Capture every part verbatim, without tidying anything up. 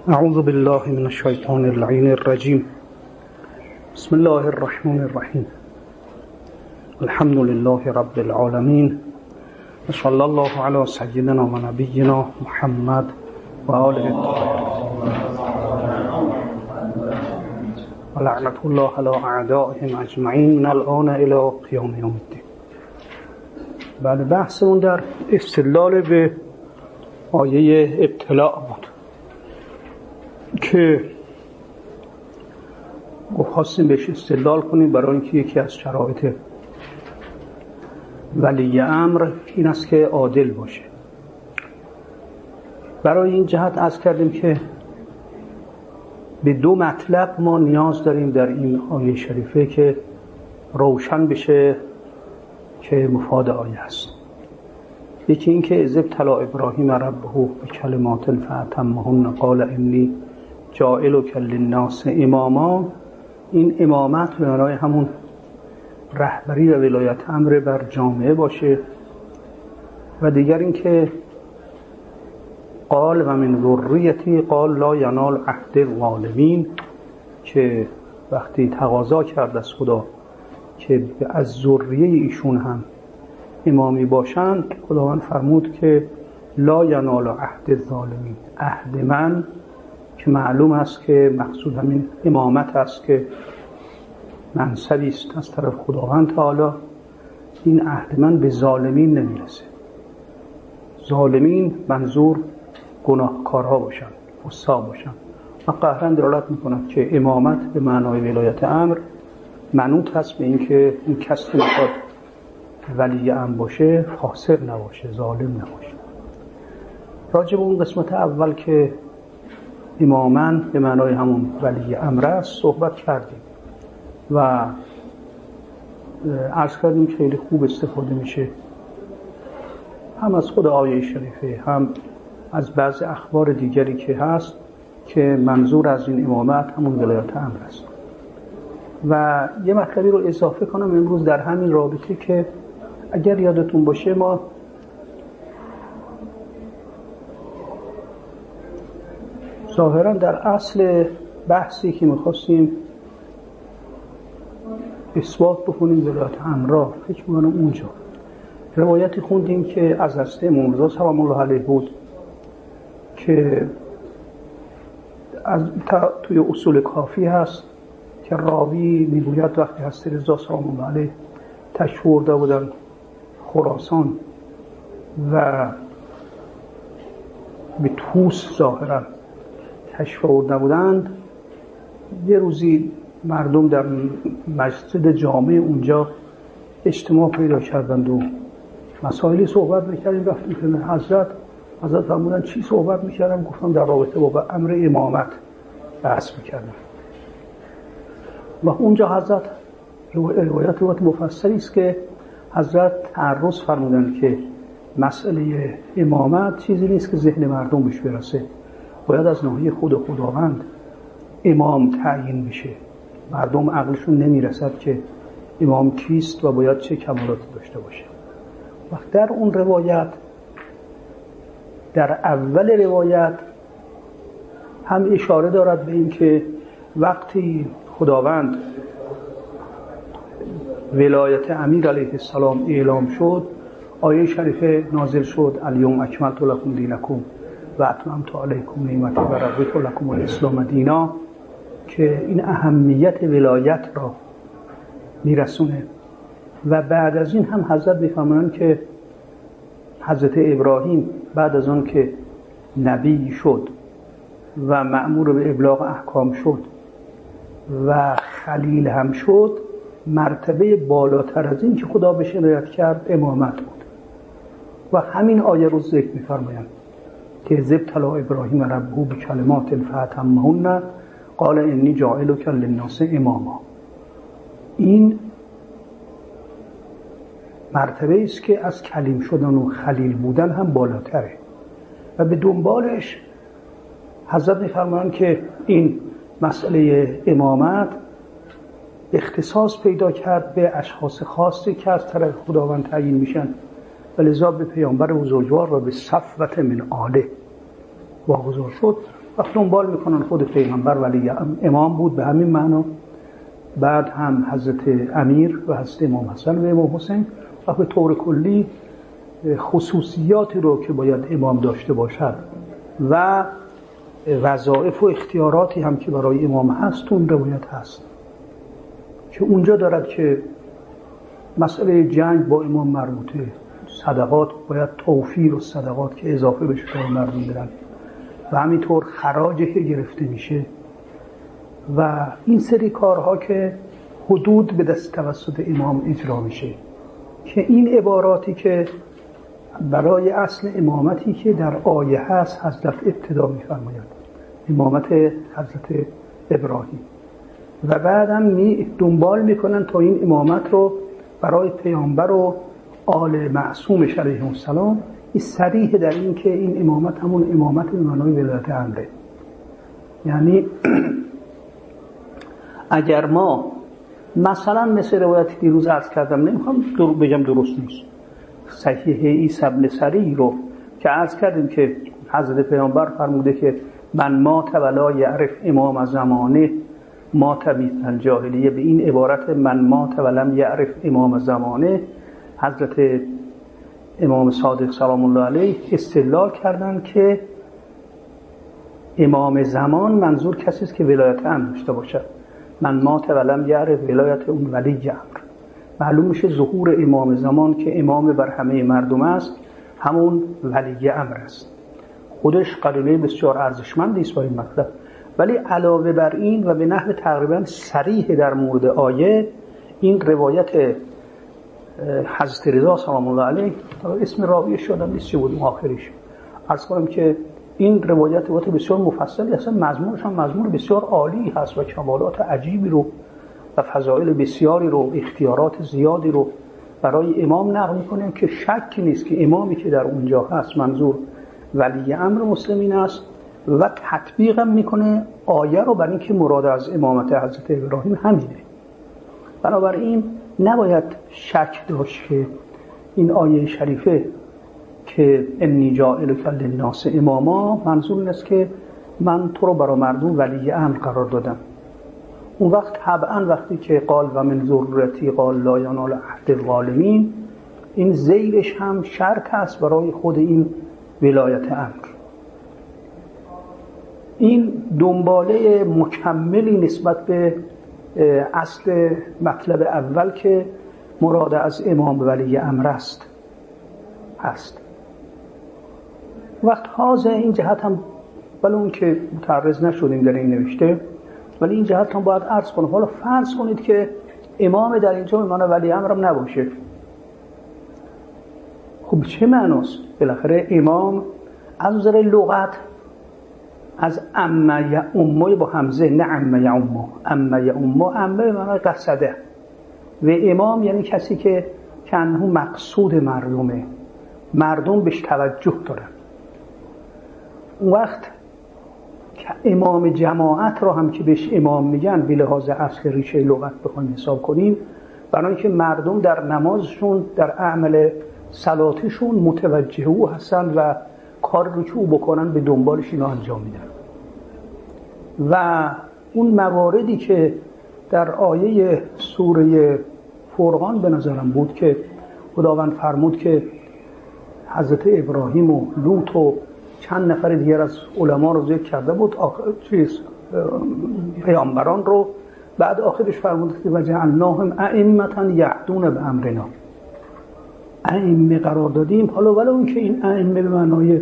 اعوذ بالله من الشیطان اللعین الرجیم. بسم الله الرحمن الرحیم. الحمد لله رب العالمین و صلی الله علی سیدنا و نبینا محمد و آله الطاهرین و لعنت الله علی اعدائهم اجمعین من الان الی قیام یوم الدین. بعد بحثمون در استدلال به آیه ابتلاء بود که خواستیم بهش استدلال کنیم برای اینکه یکی از شرایط ولی امر این است که عادل باشه. برای این جهت عرض کردیم که به دو مطلب ما نیاز داریم در این آیه شریفه که روشن بشه که مفاد آیه است. یکی این که اذ ابتلی ابراهیم ربه بکلمات فاتمهن قال انی جاعلک للناس اماما. این امامت به معنای همون رهبری و ولایت امر بر جامعه باشه. و دیگر این که قال و من ذریتی قال لا ینال عهد الظالمین، که وقتی تقاضا کرد از خدا که از ذریه ایشون هم امامی باشند، خداوند فرمود که لا ینال عهد الظالمین، عهد من که معلوم است که مقصود همین امامت است که منصبی است از طرف خداوند تعالی، این عهد من به ظالمین نمیرسه. ظالمین منظور گناهکارها باشن، فساق باشن. و قهرن دلالت میکند که امامت به معنای ولایت امر منوط هست به این که این کسی که میخواد ولی امر باشه فاسق نباشه، ظالم نباشه. راجع به اون قسمت اول که امامن به معنای همون ولی امر است صحبت کردیم و عرض کردیم که خیلی خوب استفاده میشه هم از خود آیه شریفه هم از بعض اخبار دیگری که هست که منظور از این امامت همون ولایت امر است. و یه مطلبی رو اضافه کنم امروز در همین رابطه که اگر یادتون باشه ما ظاهرا در اصل بحثی که میخواستیم اثبات بکنیم ولایت امر را، فکر می‌کنم اونجا روایتی خوندیم که از حضرت امام رضا سلام الله علیه بود که از توی اصول کافی هست که راوی میگوید وقتی حضرت رضا سلام الله علیه تشریف آورده بودن خراسان و به طوس ظاهرا تشریف آورده بودند، یه روزی مردم در مسجد جامع اونجا اجتماع پیدا کردند و مسائلی صحبت می‌کردیم. رفتیم که حضرت حضرت فرمودن چی صحبت می‌کردم؟ گفتم در رابطه با امر امامت بحث می‌کردم. و اونجا حضرت روایت روایت مفصلی است که حضرت تعرض فرمودن که مسئله امامت چیزی نیست که ذهن مردم بهش برسه، باید از ناحیه خود خداوند امام تعیین بشه. مردم عقلشون نمیرسد که امام کیست و باید چه کمالاتی داشته باشه. وقت در اون روایت، در اول روایت هم اشاره دارد به این که وقتی خداوند ولایت امیر علیه السلام اعلام شد، آیه شریفه نازل شد الیوم اکملت لکم دینکم و اتممت علیکم نعمتی و رضیت لکم الاسلام دینا، که این اهمیت ولایت را میرسونه. و بعد از این هم حضرت میفرمایند که حضرت ابراهیم بعد از آن که نبی شد و مأمور به ابلاغ احکام شد و خلیل هم شد، مرتبه بالاتر از این که خدا بهش عنایت کرد امامت بود. و همین آیه رو ذکر می‌فرمایند که اذ ابتلی ابراهیم ربه بکلمات فاتمهن قال انی جاعلک للناس اماما. این مرتبه است که از کلیم شدن و خلیل بودن هم بالاتره. و به دنبالش حضرت می‌فرمایند که این مسئله امامت اختصاص پیدا کرد به اشخاص خاصی که از طرف خداوند تعیین میشن و لذا به پیامبر بزرگوار را به صفوت من آله واگذار شد وقت دنبال میکنن خود پیغمبر ولی امام بود به همین معنا، بعد هم حضرت امیر و حضرت امام حسن و امام حسین، و به طور کلی خصوصیاتی رو که باید امام داشته باشد و وظایف و اختیاراتی هم که برای امام هست اون روایت هست که اونجا دارد که مسئله جنگ با امام مربوطه، صدقات باید توفیر و صدقات که اضافه بشه برای مردم بدن و همینطور خراجی که گرفته میشه و این سری کارها که حدود به دست توسط امام اجرا میشه، که این عباراتی که برای اصل امامتی که در آیه هست حضرت ابتدا میفرماید، امامت حضرت ابراهیم، و بعدم می دنبال میکنن تا این امامت رو برای پیامبر و آل معصومش علیهم السلام. این صریح در این که این امامت همون امامت به معنای ولایت امره. یعنی اگر ما مثلا مثل روایتی دیروز عرض کردم، نمیخوام در بگم درست نیست، صحیح عیسی بن سری رو که عرض کردیم که حضرت پیامبر فرموده که من مات ولا یعرف امام زمانه مات مثل الجاهلیه، به این عبارت من مات ولم یعرف امام زمانه حضرت امام صادق سلام الله علیه استدلال کردن که امام زمان منظور کسی است که ولایت امر داشته باشد. من مات ولم یعرف ولایت اون ولی امر، معلوم میشه ظهور امام زمان که امام بر همه مردم است همون ولی امر است. خودش قرینه بسیار ارزشمندی است با این مطلب. ولی علاوه بر این و به نحو تقریبا صریح در مورد آیه، این روایت حضرت رضا سلام الله علیه، اسم راویش شدم نیست چه بود آخریش، عرض کنم که این روایت روایت بسیار مفصلی، اصلا مضمونش هم مضمون بسیار عالی هست و کمالات عجیبی رو و فضائل بسیاری رو، اختیارات زیادی رو برای امام نقل می‌کنه که شکی نیست که امامی که در اونجا هست منظور ولی امر مسلمین است و تطبیق هم میکنه آیه رو برای اینکه مراد از امامت حضرت ابراهیم همینه. بنابراین نباید شک داشت که این آیه شریفه که انی جاعلک للناس اماما منظور این است که من تو رو برای مردم ولی امر قرار دادم. اون وقت طبعا وقتی که قال و من ذرتی قال لا ینال عهد الظالمین، این زیرش هم شرط است برای خود این ولایت امر. این دنباله مکملی نسبت به اصل مطلب اول که مراد از امام ولی امر است هست. وقت حاضر این جهت هم ولی اون که متعرض نشدیم در این نوشته، ولی این جهت هم باید عرض کنم. حالا فرض کنید که امام در اینجا به معنی ولی امرم نباشه، خب چه معناست؟ بالاخره امام از نظر لغت از امه یا امه با همزه، نه امه یا امه، امه یا امه، امه به معنی قصده و امام یعنی کسی که کنه مقصود مردمه، مردم بهش توجه دارن. اون وقت که امام جماعت رو هم که بهش امام میگن به لحاظ اصل ریشه لغت بخوایم حساب کنیم، برای اینکه مردم در نمازشون در عمل صلاتشون متوجه او هستن و کار رو که او بکنن به دنبالش اینا انجام میدن. و اون مواردی که در آیه سوره فرقان به نظرم بود که خداوند فرمود که حضرت ابراهیم و لوط و چند نفر دیگر از علما رو ذکر کرده بود، آخر چیز پیامبران رو، بعد آخرش فرمود که وجعلناهم ائمة یهدون بامرنا، ائمه قرار دادیم. حالا ولو اون که این ائمه به معنای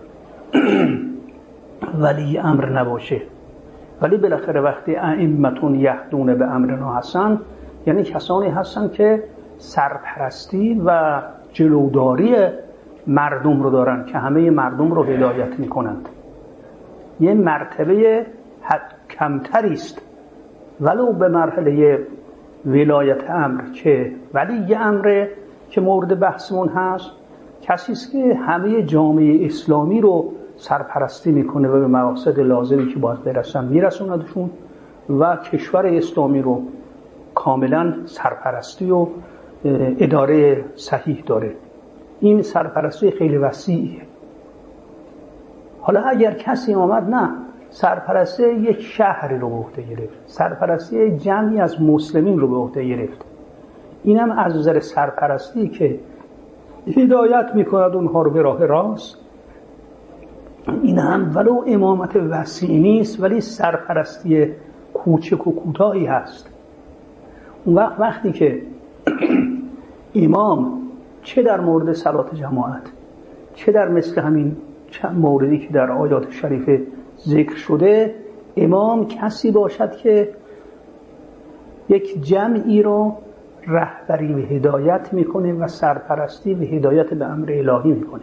ولی امر نباشه، ولی بالاخره وقتی ائمة یهدون بامرنا هستن یعنی کسانی هستن که سرپرستی و جلوداری مردم رو دارن که همه مردم رو هدایت میکنند. یه مرتبه کمتری است ولو به مرحله ولایت امر که ولی امر که مورد بحثمون هست، کسی است که همه جامعه اسلامی رو سرپرستی میکنه و به مقاصد لازمی که باید برسن میرسوندشون و کشور اسلامی رو کاملا سرپرستی و اداره صحیح داره. این سرپرستی خیلی وسیعه. حالا اگر کسی آمد نه سرپرستی یک شهری رو به عهده گرفت، سرپرستی جمعی از مسلمین رو به عهده گرفت. اینم از نظر سرپرستی که هدایت میکند اونها رو به راه راست. این هم ولو امامت وسیع نیست ولی سرپرستی کوچک و کوتاهی هست. اون وقت وقتی که امام چه در مورد صلات جماعت چه در مثل همین چند موردی که در آیات شریفه ذکر شده، امام کسی باشد که یک جمعی رو رهبری و هدایت میکنه و سرپرستی و هدایت به امر الهی میکنه.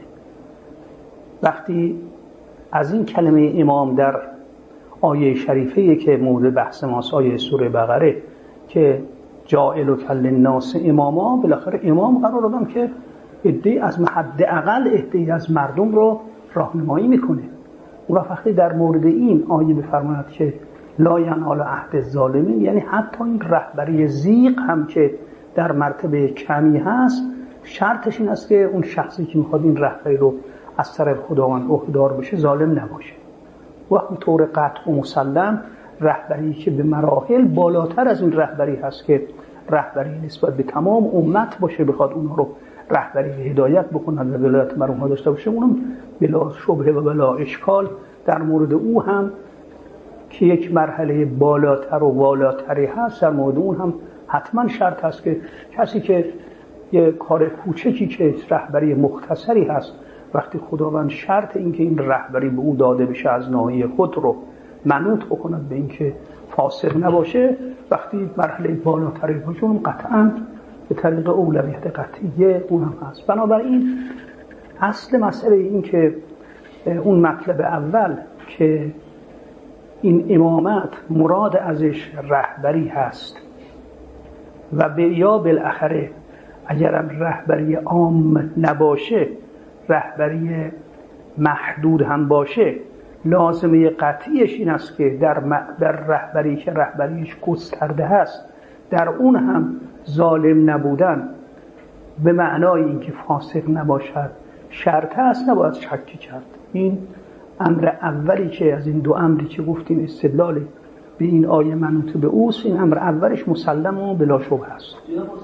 وقتی از این کلمه امام در آیه شریفه که مورد بحث ماست، آیه سوره بقره که جاعل للناس اماما، بالاخره امام قرار دادم که عده‌ای از حداقل عده‌ای از مردم رو راهنمایی میکنه. و وقتی در مورد این آیه بفرماید که لا ینال عهد الظالمین، یعنی حتی این رهبری ضیق هم که در مرتبه کمی هست، شرطش این است که اون شخصی که میخواد این رهبری رو از طرف خداوند عهده‌دار بشه ظالم نباشه. و طور قطع و مسلم رهبری که به مراحل بالاتر از این رهبری هست که رهبری نسبت به تمام امت باشه، بخواد اونها رو رهبری و هدایت بکنند و ولایت بر اونها داشته باشه، اونم بلا شبهه و بلا اشکال در مورد او هم که یک مرحله بالاتر و والاتری هست، در مورد اون هم حتما شرط هست که کسی که یه کار کوچکی که رهبری مختصری هست، وقتی خداوند شرط این که این رهبری به او داده بشه از ناحیه خود رو منوط بکند به این که فاسق نباشه، وقتی مرحله بالاتری باشه اون قطعا به طریق اولویت قطعیه اون هم هست. بنابراین اصل مسئله این که اون مطلب اول که این امامت مراد ازش رهبری هست و به یا بالاخره اگرم رهبری عام نباشه، رهبری محدود هم باشه، لازمه قطعیش این است که در, در رهبری که رهبریش گسترده هست، در اون هم ظالم نبودن به معنای اینکه فاسق نباشد شرط هست، نباید شکی کرد. این امر اولی که از این دو امری که گفتیم استدلال به این آیه منوط به اوست، این امر اولش مسلم و بلا شبهه است.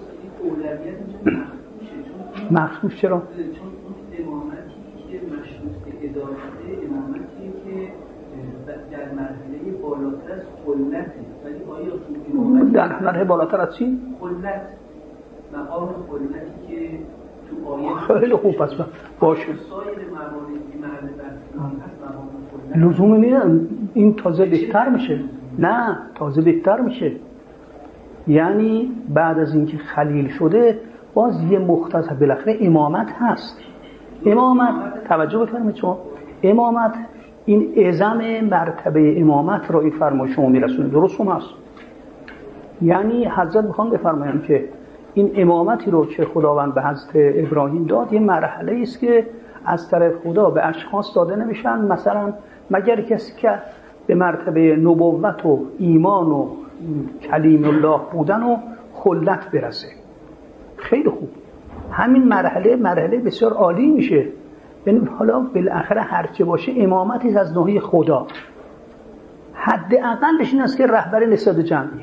مخصوص چرا؟ چون اون امامتی که مشروط به ادارته امامتی که در مرحله بالاتر از خلته، ولی آیا تو امامت در مرحله بالاتر از چی؟ خلت، مقام خلتی که تو آیه خیلی خوب پس باشه. سایر مواردی محل بحث هست مقام خلت لزومی نیست، این تازه بهتر میشه. نه تازه بهتر میشه. یعنی بعد از اینکه خلیل شده باز یه مختصر بالاخره امامت هست. امامت توجه بفرمایید، چون امامت این اعظم مرتبه امامت رو این فرمایش شما میرسونه، درست هم هست. یعنی حضرت میخوان بفرمایند که این امامتی رو که خداوند به حضرت ابراهیم داد یه مرحله است که از طرف خدا به اشخاص داده نمیشن، مثلا مگر کسی که به مرتبه نبوت و ایمان و کلیم الله بودن و خلت برسه. خیلی خوب، همین مرحله مرحله بسیار عالی میشه. یعنی حالا بالاخره هرچه باشه امامتی از ناحیه خدا، حد اقلش این است که رهبر نسبت جمعیه.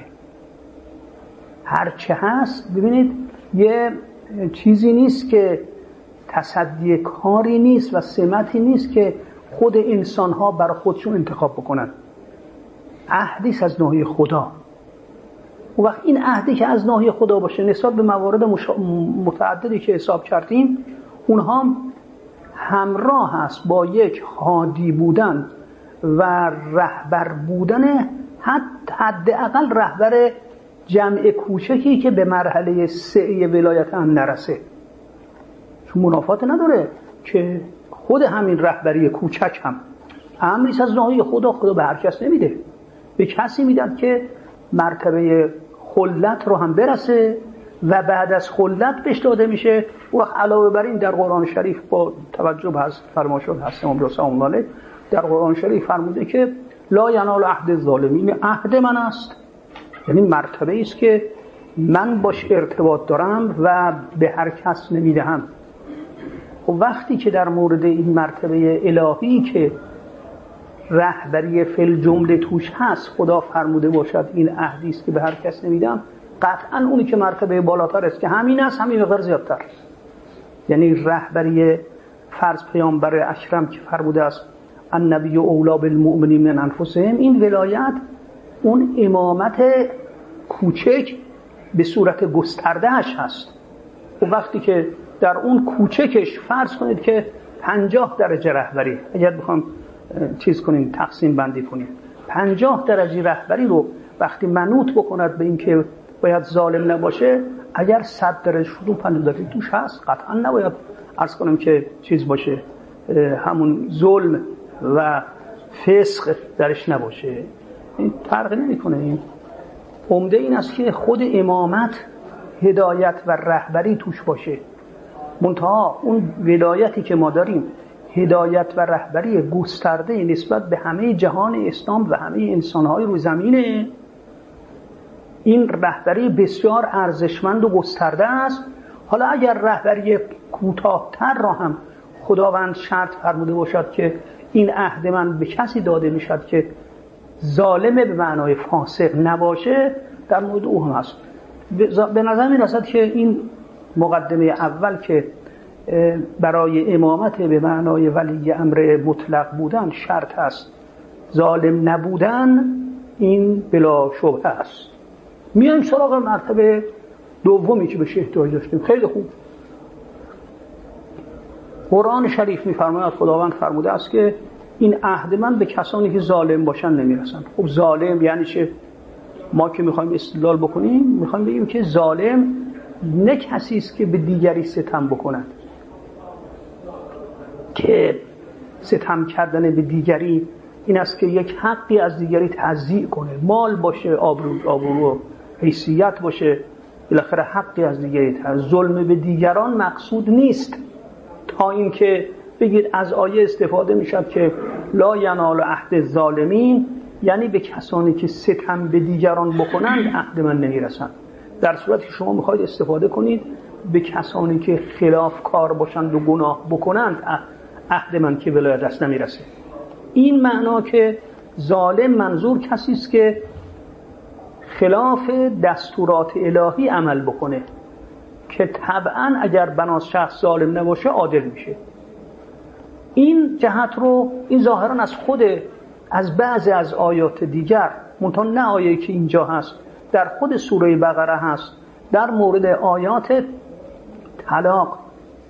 هرچه هست ببینید یه چیزی نیست که تصدی کاری نیست و سمتی نیست که خود انسان ها برای خودشون انتخاب بکنن. عهدی از ناحیه خدا. و وقت این عهدی که از ناحیه خدا باشه نسبت به موارد مشا... متعددی که حساب کردیم، اونها همراه هست با یک هادی بودن و رهبر بودن، حد حد اقل رهبر جمع کوچکی که به مرحله سعی ولایت هم نرسه. چون منافات نداره که خود همین رهبری کوچک هم امریست از ناحیه خدا. خدا به هر کس نمیده، به کسی میدن که مرتبه خلت رو هم برسه و بعد از خلت بهش داده میشه. و علاوه بر این در قرآن شریف با توجه به فرمایشات هست امام رسول الله در قرآن شریف فرموده که لا ینال عهد الظالمین، عهد من است، یعنی مرتبه است که من باش ارتباط دارم و به هر کس نمیدهم. و وقتی که در مورد این مرتبه الهی که رهبری فل جمله توش هست، خدا فرموده باشد این عهدی است که به هر کس نمیدم، قطعا اونی که مرتبه بالاتر است که همین است همین مقدار زیادتر. یعنی رهبری فرض پیامبر اکرم که فرموده است النبی اولی بالمؤمنین من انفسهم، این ولایت اون امامت کوچک به صورت گستردهش هست. و وقتی که در اون کوچکش فرض کنید که پنجاه درجه رهبری، اگر بخوام چیز کنیم تقسیم بندی کنیم، پنجاه درجه رهبری رو وقتی منوط بکند به این که باید ظالم نباشه، اگر صد درجه شد اون پنجاه درجه توش هست، قطعا نباید عرض کنم که چیز باشه، همون ظلم و فسق درش نباشه. این فرق نمیکنه. این عمده این است که خود امامت هدایت و رهبری توش باشه، منتها اون ولایتی که ما داریم هدایت و رهبری گسترده نسبت به همه جهان اسلام و همه انسانهای روی زمینه. این رهبری بسیار ارزشمند و گسترده است. حالا اگر رهبری کوتاه‌تر را هم خداوند شرط فرموده باشد که این عهد من به کسی داده میشد که ظالمه به معنای فاسق نباشه، در مورد او هم هست. به نظر می رسد که این مقدمه اول که برای امامت به معنای ولی امر مطلق بودن شرط است، ظالم نبودن، این بلا شبهه است. میایم سراغ مرتبه دومی که بهش احتیاج داشتیم. خیلی خوب، قرآن شریف میفرماید خداوند فرموده است که این عهد من به کسانی که ظالم باشن نمیرسن. خب ظالم یعنی چه؟ ما که میخوایم استدلال بکنیم میخوایم بگیم که ظالم نه کسی است که به دیگری ستم بکند، که ستم کردن به دیگری این است که یک حقی از دیگری تضییع کنه، مال باشه، آبرو آبرو حیثیت باشه، بالاخره حقی از دیگری تضییع. ظلم به دیگران مقصود نیست، تا اینکه بگید از آیه استفاده میشد که لا ینال عهد الظالمین، یعنی به کسانی که ستم به دیگران بکنند عهد من نمیرسند. در صورتی که شما میخواید استفاده کنید به کسانی که خلاف کار باشند و گناه بکنند عهد من که ولایت دست نمیرسه. این معنا که ظالم منظور کسی است که خلاف دستورات الهی عمل بکنه، که طبعا اگر بناس شخص ظالم نباشه عادل میشه. این جهت رو این ظاهرا از خود از بعضی از آیات دیگر، منتها نه آیه‌ای که اینجا هست، در خود سوره بقره هست، در مورد آیات طلاق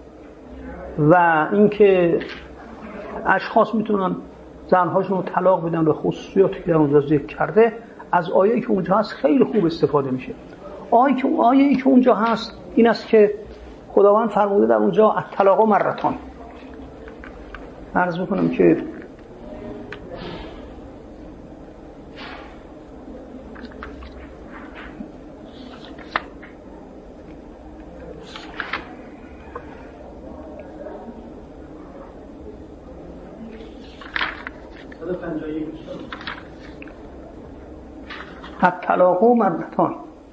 و اینکه اشخاص میتونن زنهاشون رو طلاق بدن به خصوصیاتی که در اونجا ذکر کرده، از آیه‌ای که اونجا هست خیلی خوب استفاده میشه. آیه که آیه‌ای که اونجا هست این است که خداوند فرموده در اونجا الطلاق مرتان. عرض میکنم که الطلاق مرتان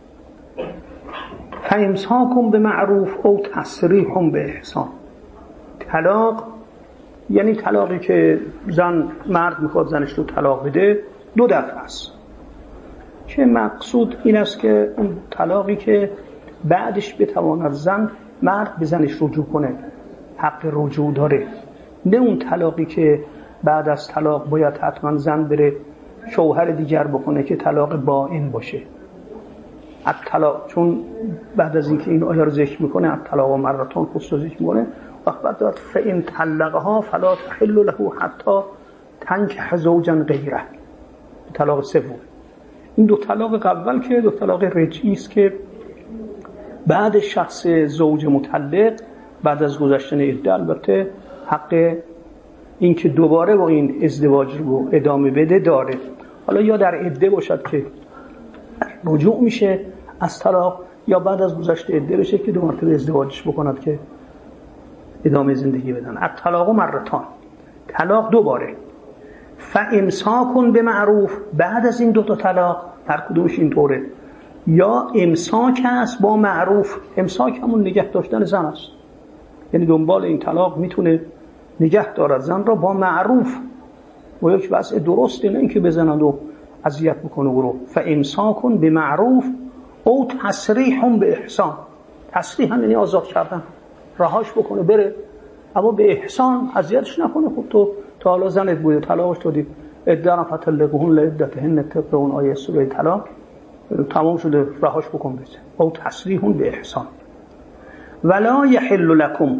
فامساک بمعروف او تسریح باحسان. طلاق یعنی طلاقی که زن مرد میخواد زنش رو طلاق بده دو دفعه است، که مقصود این است که اون طلاقی که بعدش بتواند زن مرد به زنش رجوع کنه، حق رجوع داره، نه اون طلاقی که بعد از طلاق باید حتما زن بره شوهر دیگر بکنه که طلاق باین باشه. الطلاق چون بعد از اینکه این آیه رو ذکر میکنه الطلاق و مرتان خصوصا ذکر میکنه، وقت بعد داد فإن طلقها فلا تحل له حتی تنکح زوجا غیره. طلاق سوم. این دو طلاق اول که دو طلاق رجعی است که بعد شخص زوج مطلق بعد از گذشتن عده البته حق این که دوباره با این ازدواج رو ادامه بده داره. حالا یا در عده باشد که رجوع میشه از طلاق، یا بعد از گذشت عده بشه که دو مرتبه ازدواجش بکند که ادامه زندگی بدن. الطلاق مرتان، طلاق دو باره. فامساک بمعروف، بعد از این دو تا طلاق هر کدومش این طوره، یا امساک است با معروف. امساک همون نگه داشتن زن است، یعنی دنبال این طلاق میتونه نگه دارد زن را با معروف. و یک وضع درسته، نه اینکه بزنند و اذیت بکنه برو. فامساک بمعروف او تسریح به احسان. تسریح هم یعنی آزاد کردن، رهاش بکنه بره، اما به احسان، اذیتش نکنه. خب تو تا حالا زنت بوده، طلاقش دادی، ادعا فتلقهن لعدتهن طبق اون آیه سوره طلاق، تمام شده، رهاش بکن بشه. او تسریح به احسان. ولا یحل لكم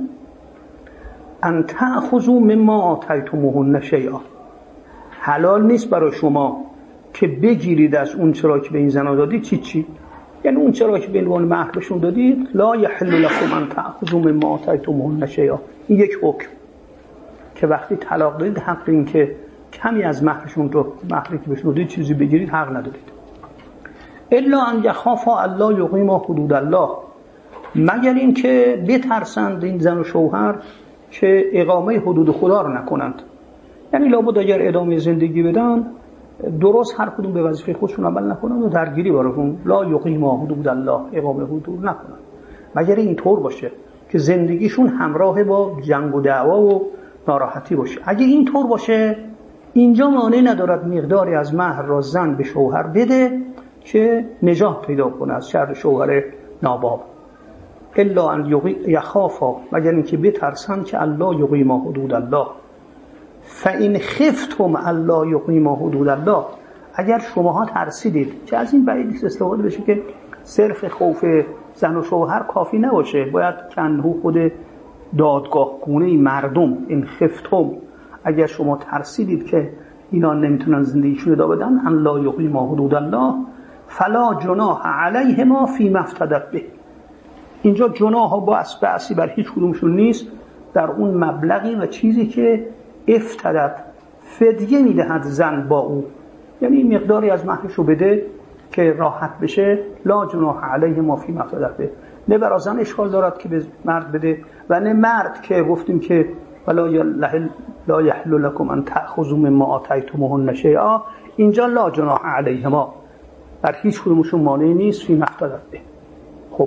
ان تأخذوا مما آتیتموهن شیئا. حلال نیست برای شما که بگیرید از اون چرا که به این زنا دادید. چی چی؟ یعنی اون چرا که به عنوان مهر بهشون دادید. لا یحل لكم ان تأخذوا مما آتیتموهن شیئا. این یک حکم که وقتی طلاق دادید حق این که کمی از مهرشون رو، مهری که بهشون دادید چیزی بگیرید حق ندارید. الا ان یخافا الله یقیما حدود الله، مگر این که بترسند این زن و شوهر که اقامه حدود خدا رو نکنند. یعنی لابد اگر ادامه زندگی بدن درست هر کدوم به وظیفه خودشون عمل نکنن و درگیری براشون لا یقیما حدود الله، اقامه حدود نکنن، مگر این طور باشه که زندگیشون همراه با جنگ و دعوا و ناراحتی باشه. اگه این طور باشه اینجا مانع ندارد مقداری از مهر را زن به شوهر بده که نجات پیدا کنه از شر شوهر ناباب. الا ان یخافا، مگر اینکه بترسن که الله یقیما حدود الله. فان خفتم الله یقیما حدود الله، اگر شماها ترسیدید، که از این بعید استفاده بشه که صرف خوف زن و شوهر کافی نباشه، باید کنهو خود دادگاه گونه مردم. این خفتم، اگر شما ترسیدید که اینا نمیتونن زندگیشون ادامه بدن، ان لا یقیما حدود الله فلا جناح علیهما فیما افتدت به. اینجا جناح ها با اسبعی بر هیچ کدومشون نیست در اون مبلغی و چیزی که افتدت فدیه میدهد زن با او، یعنی مقداری از مهرش رو بده که راحت بشه. لا جناح علیهما فیما افتدت به، نه برای زن اشکال دارد که به مرد بده و نه مرد که گفتیم که ولا یحل لا یحل لكم ان تأخذوا مما آتیتموهن شیئا. اینجا لا جناح علیهما، بر هیچ کدومشون مانع نیست فیما افتدت به. خب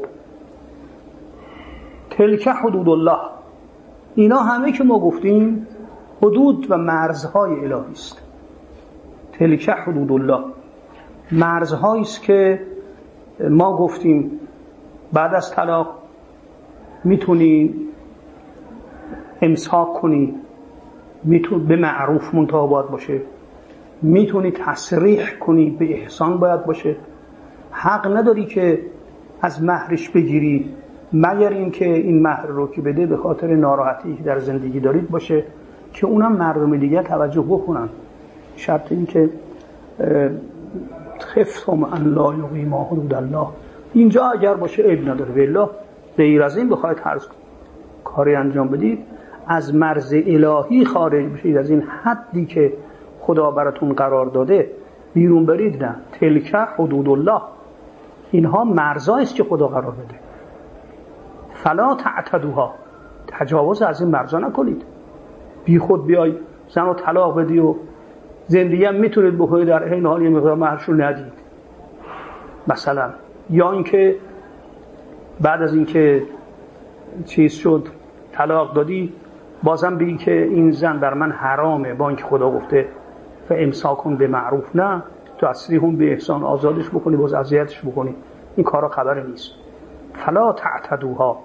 تلک حدود الله، اینا همه که ما گفتیم حدود و مرزهای الهی است. تلک حدود الله، مرزهایی است که ما گفتیم بعد از طلاق میتونی امساک کنی، میتونی به معروف منتها باید باشه، میتونی تسریح کنی به احسان باید باشه. حق نداری که از مهرش بگیری مگر اینکه این مهر رو که بده به خاطر ناراحتی که در زندگی دارید باشه که اونم مردم دیگر توجه بکنن. شرط این که خفتم ان لا یقیما حدود الله اینجا اگر باشه عیب نداره. والله غیر از این بخواید هر کاری انجام بدید از مرز الهی خارج بشید، از این حدی که خدا براتون قرار داده بیرون برید. نه، تلک حدود الله، اینها مرزایی است که خدا قرار بده. فلا تعتدوها، تجاوز از این مرزا نکنید. بی خود بیای زن رو طلاق بدی و زندگی هم میتونید بکنید در این حال یه مقدار مهرش رو ندید مثلا. یا اینکه بعد از اینکه چیز شد طلاق دادی بازم بگی که این زن بر من حرامه، با اینکه خدا گفته فامساکون به معروف. نه، تو تسریح به احسان، آزادش بکنی باز اذیتش بکنی، این کارا خبر نیست. فلا تعتدوها.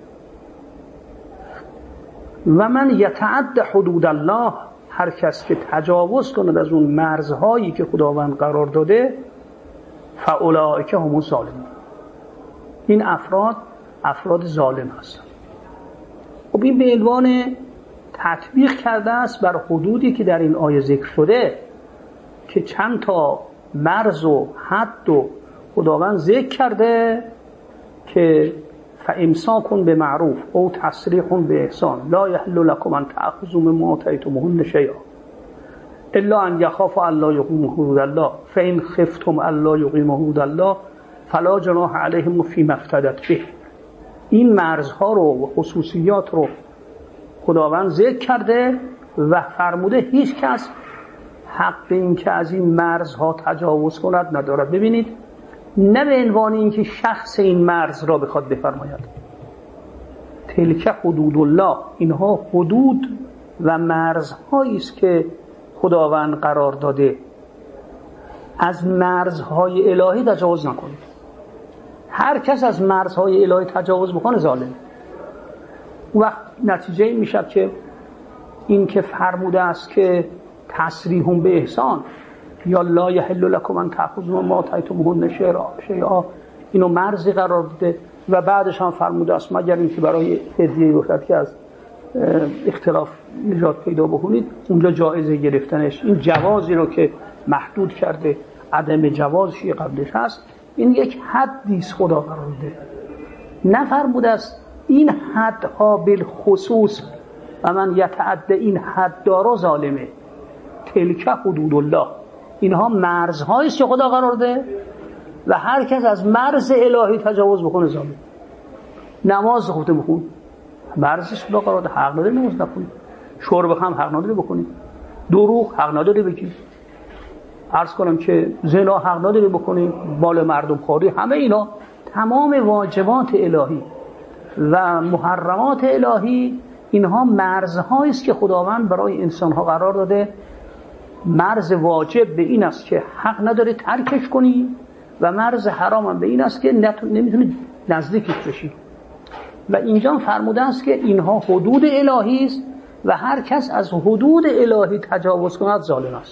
و من یتعد حدود الله، هر کس که تجاوز کند از اون مرزهایی که خداوند قرار داده، فاولئک هم الظالمون، این افراد افراد ظالم هستند. خب این به عنوان تطبیق کرده است بر حدودی که در این آیه ذکر شده که چند تا مرز و حد و خداوند ذکر کرده که فامساک به معروف او تسریح به احسان لا یحل لكم ان تأخذوا مما آتیتموهن شیئا الا ان یخافوا الا یقیموا حدود الله فان خفتم الا یقیموا حدود الله فلا جناح علیهم فیما افتدت به. این مرزها رو و خصوصیات رو خداوند ذکر کرده و فرموده هیچ کس حق این که از این مرزها تجاوز کند ندارد. ببینید، نه به عنوان اینکه شخص این مرز را بخواد بفرماید. تلک حدود الله، اینها حدود و مرزهایی است که خداوند قرار داده از مرزهای الهی تجاوز نکنید. هر کس از مرزهای الهی تجاوز بکنه ظالم. و نتیجه این میشه که این که فرموده است که تسریحون به احسان یا لا یحل لکم ان تأخذوا ما آتیتموهن شیئا، اینو مرزی قرار داده و بعدش هم فرموده است مگر اینکه برای هدیه گفتد که از اختلاف نجات پیدا بکنید، اونجا جایزه گرفتنش. این جوازی رو که محدود کرده، عدم جوازی قبلش هست، این یک حدیث خدا قرار داده. نفرموده است این حدها بالخصوص و من یتعدى این حد دارا ظالمه. تلک حدود الله، اینها مرزهایی است که خدا قرار داده و هر کس از مرز الهی تجاوز بکنه ظالم. نماز خودت بخون، مرزش خدا قرار داده، حق نداری نماز نخونی. شرب هم حق نداری بکنی، دروغ حق نداری بگی، عرض کنم که زنا حق نداری بکنی، مال مردم خوری، همه اینا تمام واجبات الهی و محرمات الهی، اینها مرزهایی است که خداوند برای انسانها قرار داده. مرز واجب به این است که حق نداری ترکش کنی و مرز حرام هم به این است که نمیتونی نزدیکش بشی. و اینجا فرموده است که اینها حدود الهی است و هر کس از حدود الهی تجاوز کند ظالم است.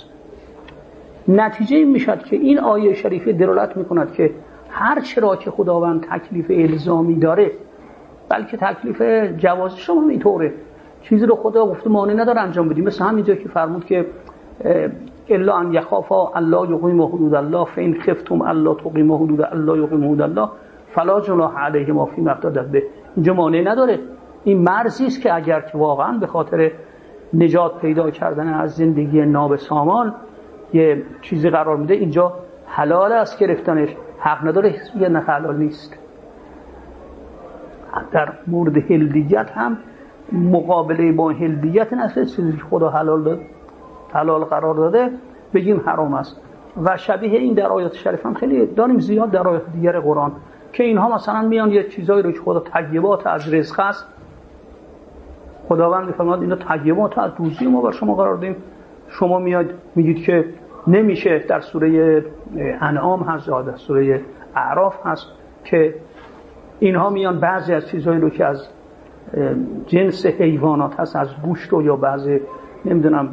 نتیجه این میشد که این آیه شریفه دلالت میکند که هر چرا که خداوند تکلیف الزامی داره، بلکه تکلیف جوازی شما هم اینطوره، چیزی رو خدا گفته مانع نداره انجام بدیم. مثل همینجا که فرمود که الا ان یخافا الله یقیم حدود الله فان خفتم الله تقیم حدود الله یقیم حدود الله فلا جناح علیهما فیما افتدت به. اینجا مانع نداره، این مرزی است که اگر که واقعا به خاطر نجات پیدا کردن از زندگی نابسامان یه چیزی قرار میده، اینجا حلال است گرفتنش، حق نداره یا نه حلال نیست. در مورد هلدیت هم مقابله با هلدیت نسل چیزی که خدا حلال داده، حلال قرار داده، بگیم حرام است. و شبیه این در آیات شریف هم خیلی داریم زیاد در آیات دیگر قرآن که اینها مثلا میان یه چیزایی رو که خدا طیبات از رزق است، خداوند میفرماد اینا طیبات از روزی ما بر شما قرار دادیم، شما میاد میگید که نمیشه. در سوره انعام هست، در سوره اعراف هست که اینها میان بعضی از چیزایی رو که از جنس حیوانات هست، از گوشت و یا بعضی نمیدونم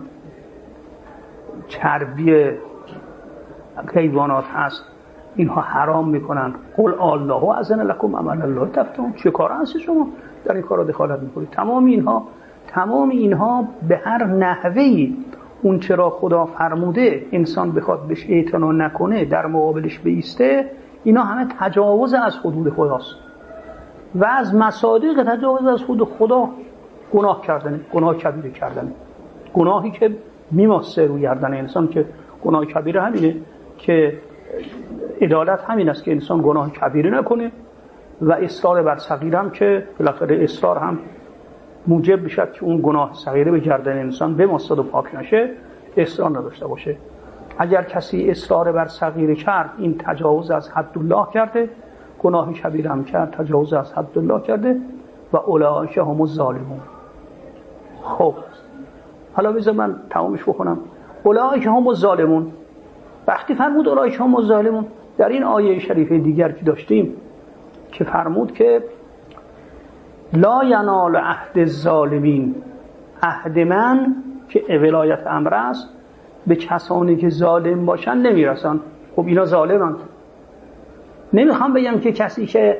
چربی حیوانات هست، اینها حرام میکنن. قل الله اذن لكم عمل الله تفتون، چه کار هست شما در این کارا دخالت میکنید؟ تمام اینها تمام اینها به هر نحوی اون چرا خدا فرموده انسان بخواد بهش اعتنا نکنه، در مقابلش بایسته، اینا همه تجاوز از حدود خداست و از مصادیق تجاوز از حدود خدا گناه کردن، گناه کبیره کردن، گناهی که میماسه روی گردن انسان. که گناه کبیره همینه که عدالت همین است که انسان گناه کبیره نکنه و اصرار بر صغیره هم که بالاخره اصرار هم موجب بشه که اون گناه صغیره به گردن انسان بماسد و پاک نشه، اصرار نداشته باشه. اگر کسی اصرار بر صغیره کرد، این تجاوز از حد الله کرده، گناه کبیره هم کرد، تجاوز از حد الله کرده و اولئک هم الظالمون. خب حالا بذار من تمامش بکنم. اولئک هم الظالمون، وقتی فرمود اولئک هم الظالمون، در این آیه شریفه دیگر که داشتیم که فرمود که لا ینال عهد الظالمین، عهد من که ولایت امر است به کسانی که ظالم باشن نمیرسن. خب اینا ظالمند. نمیخوام بگم که کسی که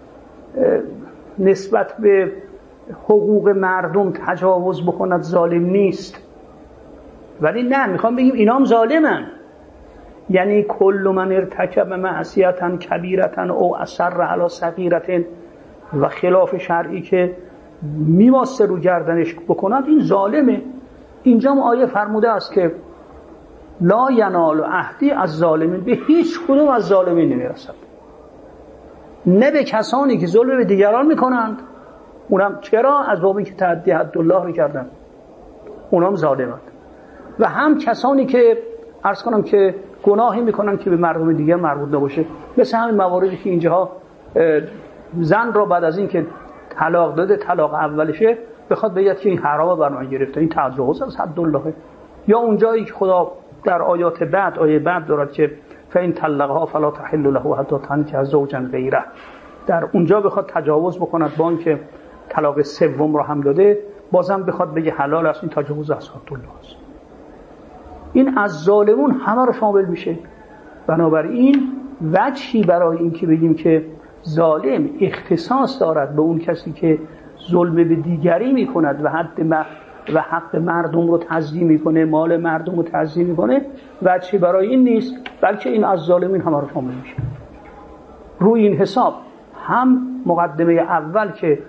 نسبت به حقوق مردم تجاوز بکند ظالم نیست، ولی نه، میخوام بگیم اینا هم ظالمن. یعنی کل من ارتکب معصیتا کبیرتا او اصر علی صغیرة و خلاف شرعی که میواسه رو گردنش بکند، این ظالمه. اینجا آیه فرموده است که لا ینال عهدی از ظالمین، به هیچ کدوم از ظالمین نمیرسد، نه به کسانی که ظلم به دیگران میکنند، اونم چرا؟ از بابی که تعدی حد الله رو کردن، اونم ظالمند. و هم کسانی که عرض کنم که گناهی میکنن که به مردم دیگر مربوط نباشه، مثل همین مواردی که اینجاها زن را بعد از این که طلاق داده، طلاق اولشه، بخواد بگید که این حرام بر من گرفته، این تجاوز از حد الله، یا اون جایی که خدا در آیات بعد آیه بعد دارد که فین طلقها فلا تحل له حتی تنکح زوجا غیره، در اونجا بخواد تجاوز بکند با اینکه طلاق سوم رو هم داده، بازم بخواد بگه حلال است، این تجاوز از حد الله است. این از ظالمون همه رو شامل میشه. بنابراین وجهی برای این که بگیم که ظالم اختصاص دارد به اون کسی که ظلم به دیگری میکند و حد و حق مردم رو تضییع میکنه، مال مردم رو تضییع میکنه، وجهی برای این نیست، بلکه این از ظالمین همه رو شامل میشه. روی این حساب هم مقدمه اول که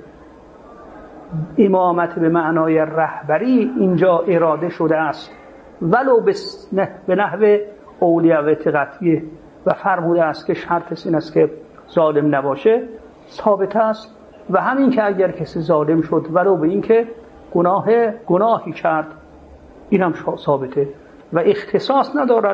امامت به معنای رهبری اینجا اراده شده است ولو به نحو اولیت قطعیه و فرموده است که شرط این است که ظالم نباشه، ثابت است. و همین که اگر کسی ظالم شد ولو به این که گناه گناهی کرد، این هم ثابته و اختصاص ندارد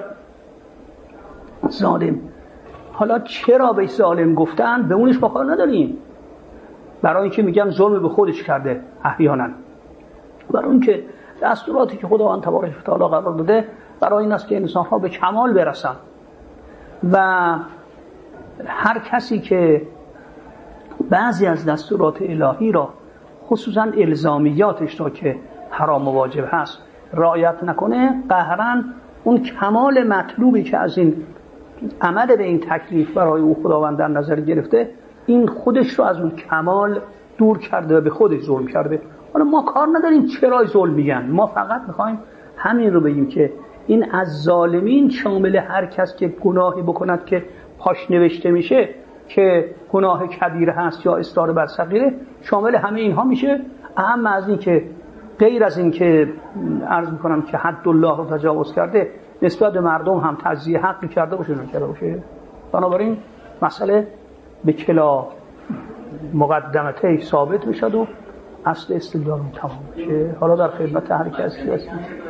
ظالم. حالا چرا به ظالم گفتن؟ به اونش ما کار نداریم، برای اینکه میگم ظلم به خودش کرده احیانا، برای اینکه دستوراتی که خداوند تبارک و تعالی قرار داده برای این است که انسان‌ها به کمال برسن و هر کسی که بعضی از دستورات الهی را خصوصا الزامیاتش را که حرام و واجب هست رعایت نکنه، قهرن اون کمال مطلوبی که از این عمل به این تکلیف برای او خداوند در نظر گرفته، این خودش رو از اون کمال دور کرده و به خودش ظلم کرده. حالا ما کار نداریم چرا ظلم میگن، ما فقط میخوایم همین رو بگیم که این از ظالمین شامل هر کس که گناهی بکند که پاش نوشته میشه که گناه کبیره هست یا اصرار بر صغیره، شامل همه اینها میشه. اهم از این که غیر از این که عرض میکنم که حد الله رو تجاوز کرده، نسبت به مردم هم تضییع حقی کرده باشه نکرده باشه. بنابراین مسئله به کلا مقدمته ثابت میشد و اصل استدلال تمام میشه. حالا در خدمت هر کسی هستیم.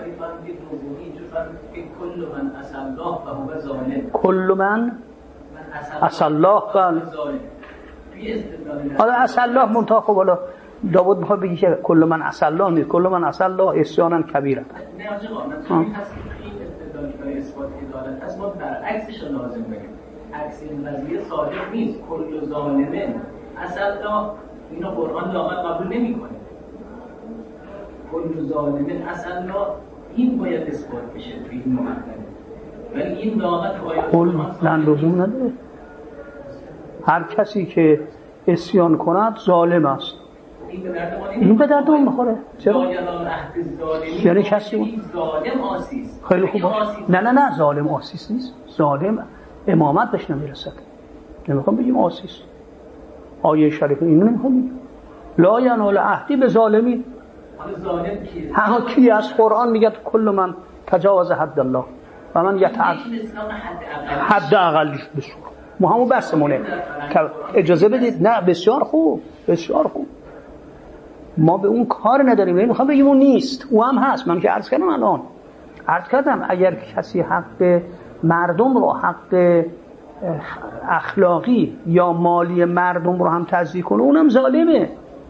کل من عصى الله بل حالا عصى الله منتها خب حالا داود میخواد بگی که کل من عصى الله نیست، کل من عصى الله عصیانا کبیرا. نه آقا من هست که این استدلال برای اثبات عدالت هست، ما برعکسش رو لازم بگیم. عکس این قضیه صادق نیست. کل ظالمه عصى الله اینو قرآن لااقل قبول نمیکنه. کل ظالمه عصى الله این باید اثبات بشه توی این مقدمه، ولی این لااقل کل نه لزوم نداره. هر کسی که عصیان کند ظالم است. این به درد اون میخوره. چرا؟ یعنی کسی اون ظالم آسیست. خیلی خوب. نه نه نه ظالم آسیست نیست. ظالم امامت بهش نمیرسد. نمیخوام بگیم آسیست. آیه شریفه اینو نمیخوام بگیم. لا ینال عهدی به ظالمی. ظالم کیه؟ ها کی از قرآن میگه کل من تجاوز حد الله و من یتعد حد اقلیش بسور. ما همون بحثمونه. اجازه بدید. نه بسیار خوب، بسیار خوب. ما به اون کار نداریم. نمیخوام بگیم اون نیست، او هم هست. من که عرض کردم الان عرض کردم اگر کسی حق مردم رو، حق اخلاقی یا مالی مردم رو هم تضییع کنه، اونم ظالمه.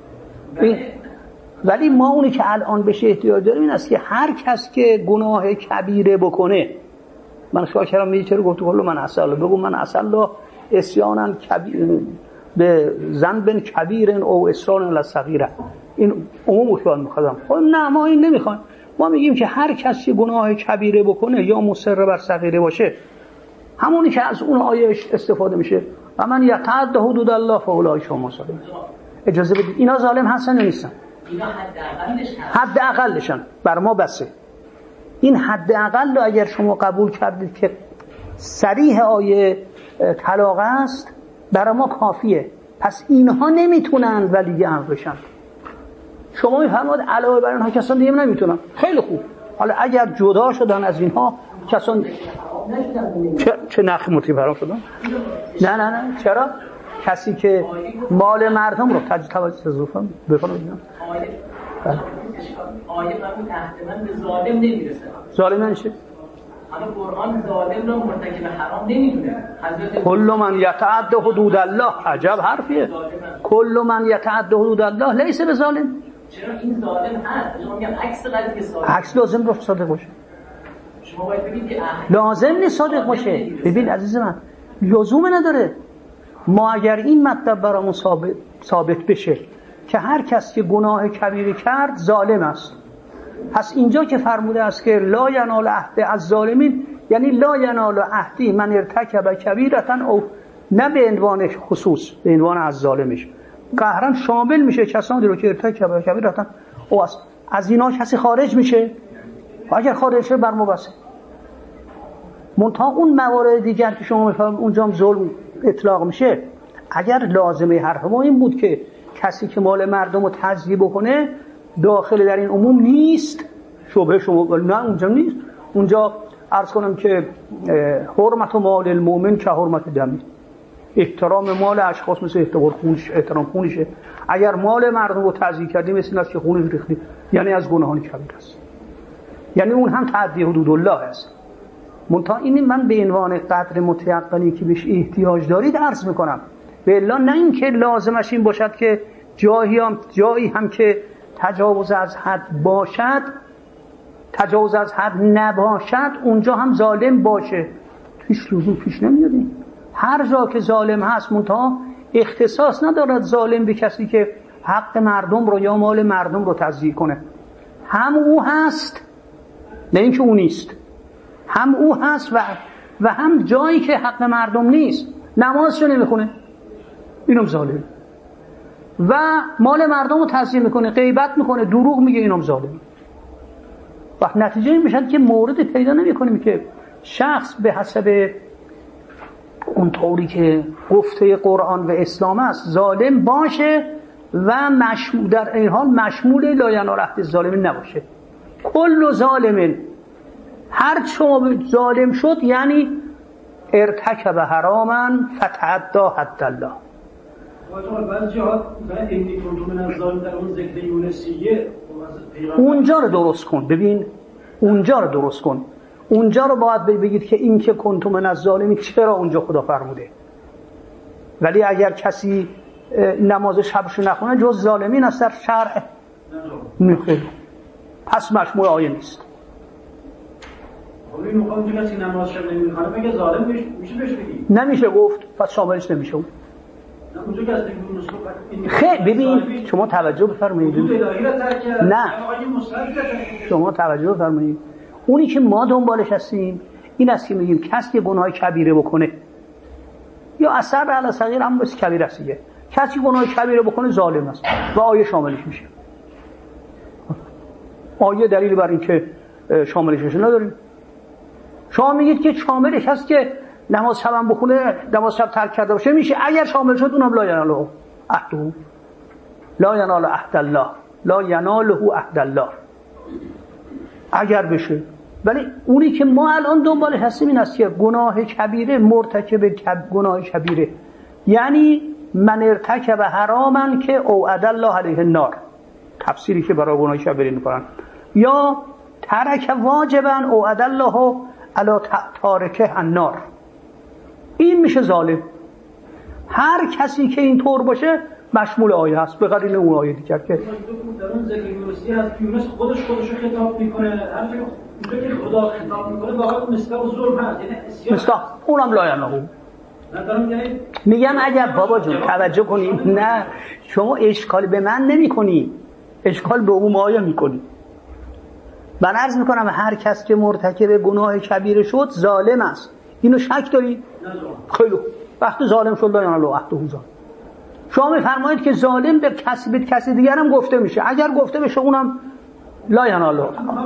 ولی ما اونی که الان بهش احتیاج داریم این است که هر کس که گناه کبیره بکنه، من شاید کردم میگه چرا گفت کل من عصى الله، بگو من عصى الله عصیانا کبیر به ذنب کبیر او اصرار علی الصغیره. این عموم خیال می‌خوام. خب نه ما این نمیخوایم. ما میگیم که هر کسی گناه کبیره بکنه یا مصر بر صغیره باشه، همونی که از اون آیه استفاده میشه و من یتعد حدود الله فاولئک هم ظالمون. اجازه بدید اینا ظالم هستن نیستن؟ اینا حد اقلش حد اقلشن. بر ما بسه. این حد اقل رو اگر شما قبول کردید که صریح آیه طلاق است، برای ما کافیه. پس اینها نمیتونن ولی امر بشن. شما میفرمایید علاوه بر اینها کسان دیگه نمیتونن. خیلی خوب. حالا اگر جدا شدن از اینها کسان چه, چه نخی متفرام شدن؟ نه نه نه چرا؟ کسی که مال مردم رو تج توجه تزوفن بفرمایید. آیه آیه قبول تحت من به ظالم نمیرسه. ظالم نمیشه. اما قرآن ظالم رو مرتکب حرام نمیدونه. حضرت کل من یتعد حدود الله. عجب حرفیه. کل من یتعد حدود الله لیس بظالم. چرا این ظالم هست؟ شما میگم عکس قضیه ظالم. عکس لازم رو صادق باشه. شما باید بگید که لازم نیست صادق باشه. ببین عزیز من، لزوم نداره. ما اگر این مطلب برامون ثابت ثابت بشه که هر کس که گناه کبیره کرد ظالم است، پس اینجا که فرموده است که لا ینال عهد از ظالمین، یعنی لا ینال عهدی من ارتکب کبیرتن، او نه به عنوان خصوص، به عنوان از ظالمش قهرن شامل میشه کسانی رو که ارتکب کبیرتن او است. از اینا کسی خارج میشه و اگر خارج شه بر ما بسه. منتها اون موارد دیگر که شما میفهمید اونجا هم ظلم اطلاق میشه. اگر لازمه حرف ما این بود که کسی که مال مردم رو تضییع بکنه داخل در این عموم نیست، شبه شما نه اونجا نیست. اونجا عرض کنم که حرمت مال المؤمن که حرمت دمی، احترام مال اشخاص مثل احترام خونش، احترام خونشه. اگر مال مردم رو تضییع کردی مثل است که خونش ریختی، یعنی از گناهان کبیر است، یعنی اون هم تعدی حدود الله است. منتها این من به عنوان قدر متیقنی که بهش احتیاج دارید عرض میکنم، به الا نه این که لازمش این باشد که جایی هم, جایی هم که تجاوز از حد باشد، تجاوز از حد نباشد اونجا هم ظالم باشه. پیش لزوم پیش نمیادیم. هر جا که ظالم هست منتها اختصاص ندارد ظالم به کسی که حق مردم رو یا مال مردم رو تضییع کنه. هم او هست، نه اینکه او نیست، هم او هست و و هم جایی که حق مردم نیست نمازشو نمیخونه، اینم ظالم. و مال مردم رو تضییع میکنه، غیبت میکنه، دروغ میگه، اینم ظالم. و نتیجه این میشه که مورد پیدا نمیکنیم که شخص به حسب اون طوری که گفته قرآن و اسلام است ظالم باشه و مشمول در این حال مشمول لا ینال عهد الظالمین نباشه. کل ظالم، هر چه ظالم شد یعنی ارتکب حراما فتعدى حد الله. اونجا رو درست کن. ببین اونجا رو درست کن. اونجا رو باید بگید که این که کنتم من از ظالمی چرا اونجا خدا فرموده. ولی اگر کسی نماز شبشو نخونه جز ظالمین است در شرع نخیر، پس مشمول آیه نیست. خب این مقام که کسی نماز شب نمیخونه بگه ظالم میشه بهش بگی؟ نمیشه گفت، پس شاملش نمیشه. اونجا که از این خیلی ببین شما توجه بفرمایید. نه شما توجه بفرمایید. اونی که ما دنبالش هستیم این است که میگیم کسی که گناه کبیره بکنه یا اثر علی صغیر هم بس کبیره است، کسی گناه کبیره بکنه ظالم است و آیه شاملش میشه. آیه دلیل بر این که شاملش میشه نداریم. شما میگید که شاملش هست که نماز شب هم بخونه، نماز شب ترک کرده باشه میشه. اگر شامل شد اونم لا یناله عهده، لا ینال عهد الله، لا یناله عهد الله اگر بشه. ولی اونی که ما الان دنبالش هستیم این است که گناه کبیره، مرتکب کب گناه کبیره یعنی من ارتکب حراما که اوعد الله علیه النار، تفسیری که برای گناه کبیره میکنن، یا ترک واجبا اوعد الله علی تارکه النار، این میشه ظالم. هر کسی که این طور باشه مشمول آیه هست، به قرینه اون آیه دیگر که در اون ذکر یونسی هست که یونس خودش خودش رو خطاب میکنه، هر جایی که خدا خطاب میکنه واقعا مصداق ظلم هست، یعنی اسیان مصداق اونم لا یناله. میگم اگر بابا جون توجه کنید، نه شما اشکال به من نمی کنی، اشکال به اون آیه می کنی. من عرض میکنم هر کس که مرتکب گناه کبیره شد ظالم است. اینو شک داری؟ خیلی وقتی ظالم شد لا یناله عهده ظالم. شما میفرمایید که ظالم به کسی به کسی دیگر هم گفته میشه، اگر گفته بشه اونم لا یناله.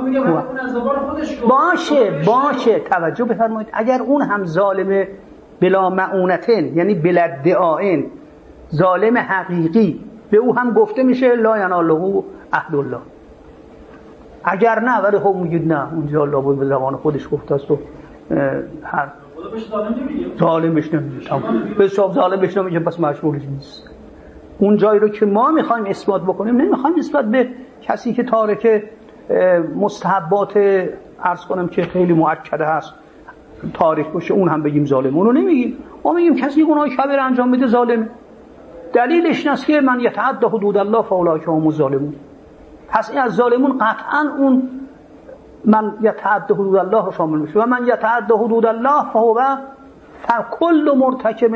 باشه باشه توجه بفرمایید. اگر اون هم ظالم بلا معونتن یعنی بلا ادعاء، ظالم حقیقی، به او هم گفته میشه لا یناله عهد الله. اگر نه ولی خب میگید نه اونجا الله بود به زبان خودش گفته است و هر ظالم بهش نمیگه، به حساب ظالم بهش نمیگه، پس مشمولش نیست. اون جایی رو که ما میخوایم اثبات بکنیم نمیخوایم نسبت به کسی که تارک مستحبات عرض کنم که خیلی مؤکده هست تاریک باشه اون هم بگیم ظالم، اونو نمیگیم. ما میگیم کسی گناه کبیره انجام میده ظالم. دلیلش این است که من یتعدى حدود الله فاولئک هم الظالمون. پس این از ظالمون قطعا اون من یتعد حدود الله رو شامل میشه و من یتعد حدود الله فهو فکل مرتکب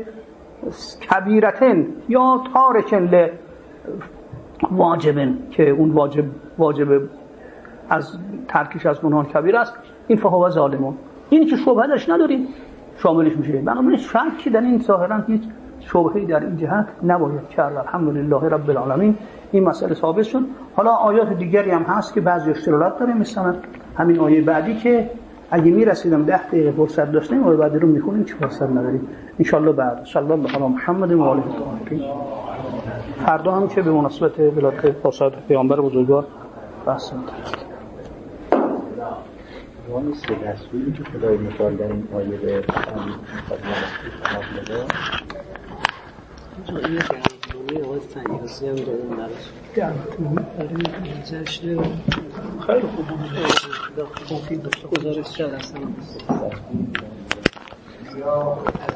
لکبیرة یا تارک لواجب که اون واجب واجب از ترکش از گناه کبیر است، این فهو ظالمون. اینی که شبهه درش نداریم شاملش میشه. بنابراین شکی در این ظاهرا هیچ شبهه‌ای در این جهت نباید کرد. الحمدلله رب العالمین این مسئله ثابت شد. حالا آیات دیگری هم هست که بعضی اشتراطات داره، مثلا همین آیه بعدی که اگه میرسیدم ده دقیقه فرصت داشتیم آیه بعدی رو میخونیم، چه فرصت نداریم ان شاء الله. بعد صلی الله علی محمد و آله الطاهرین. فردا هم که به مناسبت ولادت فرصت پیامبر بزرگوار بحث می‌کنیم. وان سه دستوری که خدای متعال در این آیه به همین مطلبه اینجا این گردونی آقای فنیاسی هم داریم براش گردونی برای گذشته خیلی خوب بود. گزارش شد اصلا